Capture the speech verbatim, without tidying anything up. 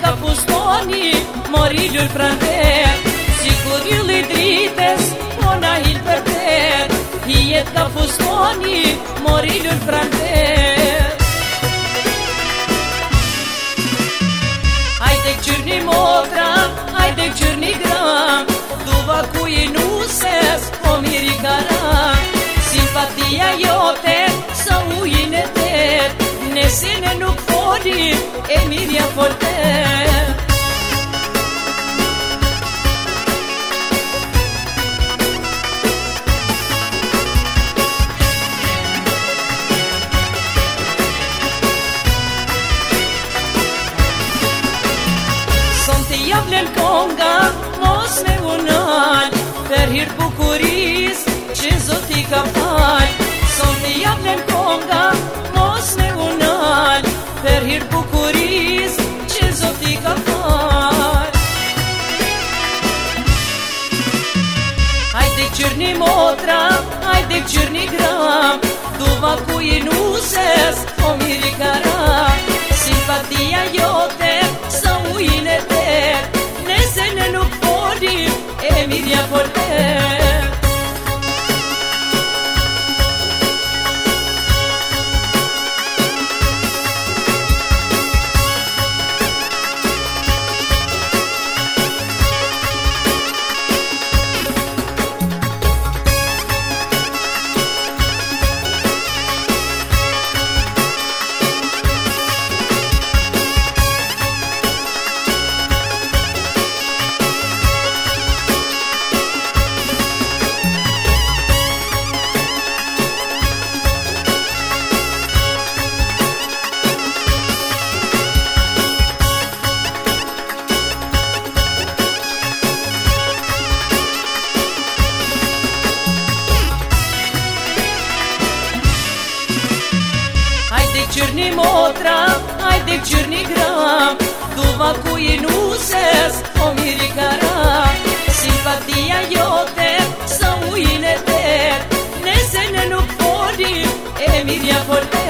ka fustoni, morilur pranter. Sigur yulli drites, ona hil për ter. Hijet ka fustoni, morilur pranter. Hajde këqyrni motra, hajde këqyrni gram, duva ku i nuses, o miri karam. Simpatia jote, sa ujin e ter, nesine nuk foli, e mirja folter. Javlen konga, mos me unal, për hir bukuris, që Zoti ka fal. Son të javlen konga, mos me unal, për hir bukuris, që Zoti ka fal. Hajde këqyrni motra, hajde këqyrni gram, duva ku i nuses, o miri karam. Simpatia jote, sa ujin e ter, nese në nuk folim, e mirja folter. Këqyrni motra, hajde këqyrni gram, duva ku i nuses, o miri karam. Simpatia jote, sa ujin e ter, nese në nuk folim, e mirja folter.